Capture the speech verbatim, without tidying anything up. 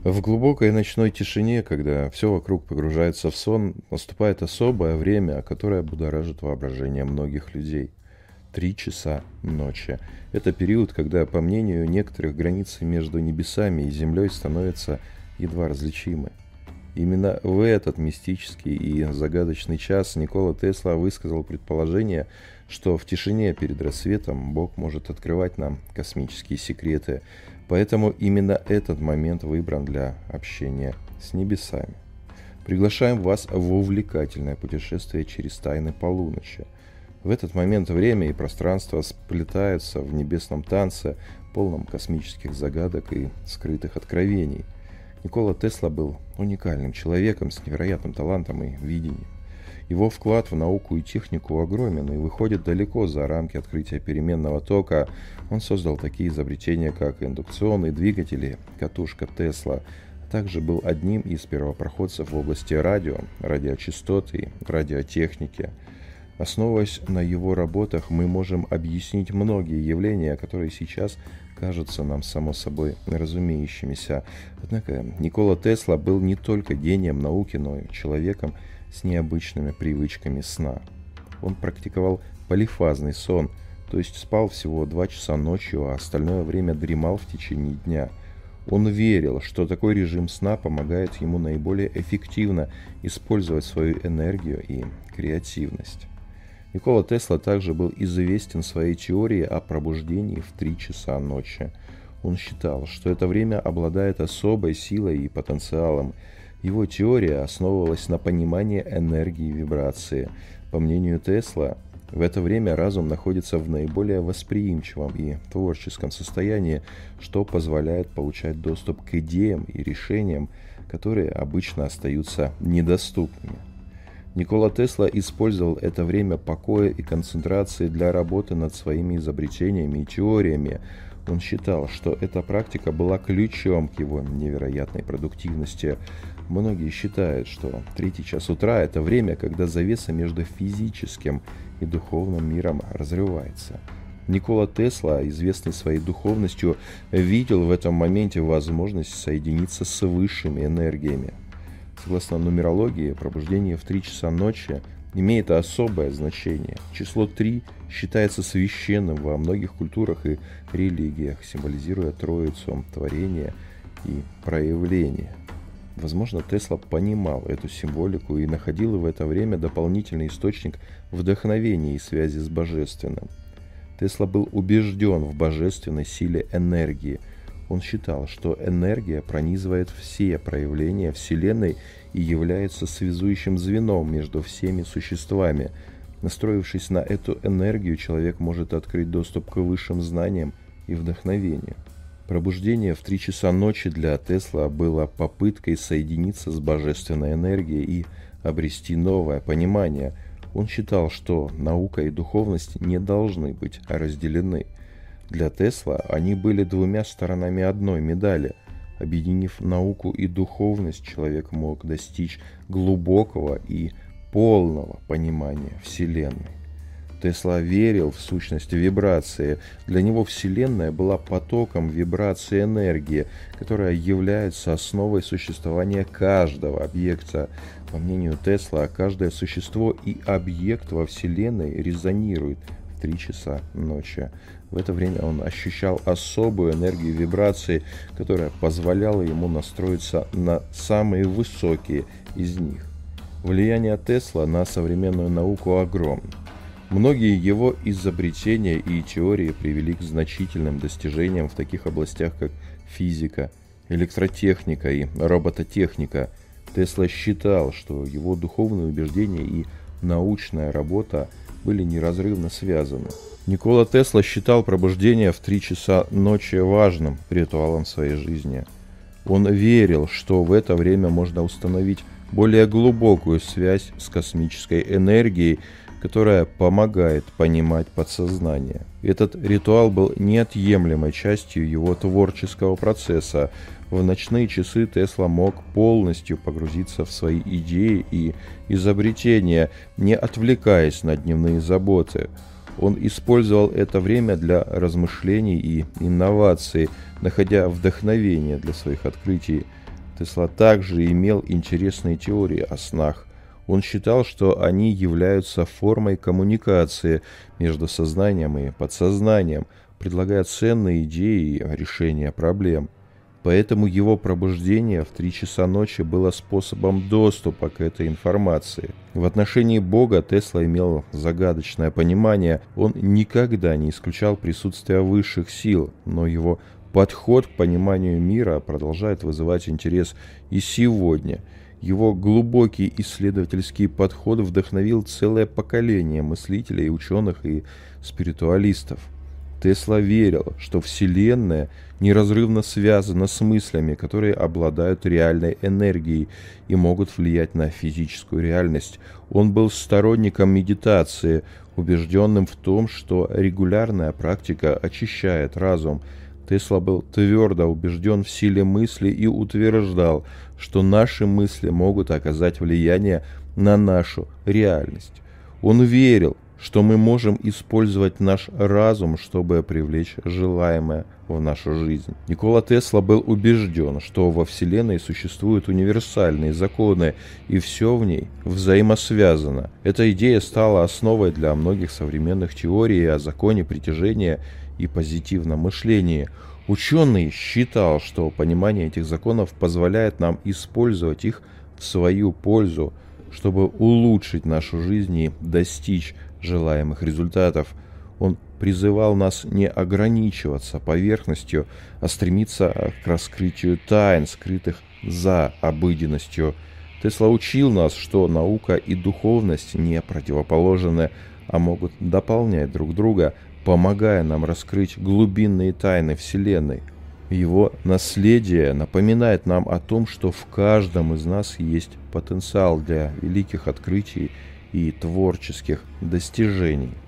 В глубокой ночной тишине, когда все вокруг погружается в сон, наступает особое время, которое будоражит воображение многих людей. Три часа ночи. Это период, когда, по мнению некоторых, границы между небесами и землей становятся едва различимы. Именно в этот мистический и загадочный час Никола Тесла высказал предположение, что в тишине перед рассветом Бог может открывать нам космические секреты, поэтому именно этот момент выбран для общения с небесами. Приглашаем вас в увлекательное путешествие через тайны полуночи. В этот момент время и пространство сплетаются в небесном танце, полном космических загадок и скрытых откровений. Никола Тесла был уникальным человеком с невероятным талантом и видением. Его вклад в науку и технику огромен и выходит далеко за рамки открытия переменного тока. Он создал такие изобретения, как индукционные двигатели, катушка Тесла, а также был одним из первопроходцев в области радио, радиочастот и радиотехники. Основываясь на его работах, мы можем объяснить многие явления, которые сейчас кажутся нам само собой разумеющимися. Однако Никола Тесла был не только гением науки, но и человеком с необычными привычками сна. Он практиковал полифазный сон, то есть спал всего два часа ночью, а остальное время дремал в течение дня. Он верил, что такой режим сна помогает ему наиболее эффективно использовать свою энергию и креативность. Никола Тесла также был известен своей теорией о пробуждении в три часа ночи. Он считал, что это время обладает особой силой и потенциалом. Его теория основывалась на понимании энергии вибрации. По мнению Тесла, в это время разум находится в наиболее восприимчивом и творческом состоянии, что позволяет получать доступ к идеям и решениям, которые обычно остаются недоступными. Никола Тесла использовал это время покоя и концентрации для работы над своими изобретениями и теориями. Он считал, что эта практика была ключом к его невероятной продуктивности. Многие считают, что третий час утра – это время, когда завеса между физическим и духовным миром разрывается. Никола Тесла, известный своей духовностью, видел в этом моменте возможность соединиться с высшими энергиями. Согласно нумерологии, пробуждение в три часа ночи имеет особое значение. Число три считается священным во многих культурах и религиях, символизируя Троицу, творение и проявление. Возможно, Тесла понимал эту символику и находил в это время дополнительный источник вдохновения и связи с Божественным. Тесла был убежден в божественной силе энергии. Он считал, что энергия пронизывает все проявления Вселенной и является связующим звеном между всеми существами. Настроившись на эту энергию, человек может открыть доступ к высшим знаниям и вдохновению. Пробуждение в три часа ночи для Тесла было попыткой соединиться с божественной энергией и обрести новое понимание. Он считал, что наука и духовность не должны быть разделены. Для Тесла они были двумя сторонами одной медали. Объединив науку и духовность, человек мог достичь глубокого и полного понимания Вселенной. Тесла верил в сущность вибрации. Для него Вселенная была потоком вибрации энергии, которая является основой существования каждого объекта. По мнению Тесла, каждое существо и объект во Вселенной резонирует в три часа ночи. В это время он ощущал особую энергию вибрации, которая позволяла ему настроиться на самые высокие из них. Влияние Тесла на современную науку огромно. Многие его изобретения и теории привели к значительным достижениям в таких областях, как физика, электротехника и робототехника. Тесла считал, что его духовные убеждения и научная работа были неразрывно связаны. Никола Тесла считал пробуждение в три часа ночи важным ритуалом в своей жизни. Он верил, что в это время можно установить более глубокую связь с космической энергией, которая помогает понимать подсознание. Этот ритуал был неотъемлемой частью его творческого процесса. В ночные часы Тесла мог полностью погрузиться в свои идеи и изобретения, не отвлекаясь на дневные заботы. Он использовал это время для размышлений и инноваций, находя вдохновение для своих открытий. Тесла также имел интересные теории о снах. Он считал, что они являются формой коммуникации между сознанием и подсознанием, предлагая ценные идеи решения проблем. Поэтому его пробуждение в три часа ночи было способом доступа к этой информации. В отношении Бога Тесла имел загадочное понимание. Он никогда не исключал присутствие высших сил, но его подход к пониманию мира продолжает вызывать интерес и сегодня. Его глубокий исследовательский подход вдохновил целое поколение мыслителей, ученых и спиритуалистов. Тесла верил, что Вселенная неразрывно связана с мыслями, которые обладают реальной энергией и могут влиять на физическую реальность. Он был сторонником медитации, убежденным в том, что регулярная практика очищает разум. Тесла был твердо убежден в силе мысли и утверждал, что наши мысли могут оказать влияние на нашу реальность. Он верил, что мы можем использовать наш разум, чтобы привлечь желаемое в нашу жизнь. Никола Тесла был убежден, что во Вселенной существуют универсальные законы, и все в ней взаимосвязано. Эта идея стала основой для многих современных теорий о законе притяжения и позитивном мышлении. Ученый считал, что понимание этих законов позволяет нам использовать их в свою пользу, чтобы улучшить нашу жизнь и достичь желаемых результатов. Он призывал нас не ограничиваться поверхностью, а стремиться к раскрытию тайн, скрытых за обыденностью. Тесла учил нас, что наука и духовность не противоположны, а могут дополнять друг друга, помогая нам раскрыть глубинные тайны Вселенной. Его наследие напоминает нам о том, что в каждом из нас есть потенциал для великих открытий и творческих достижений.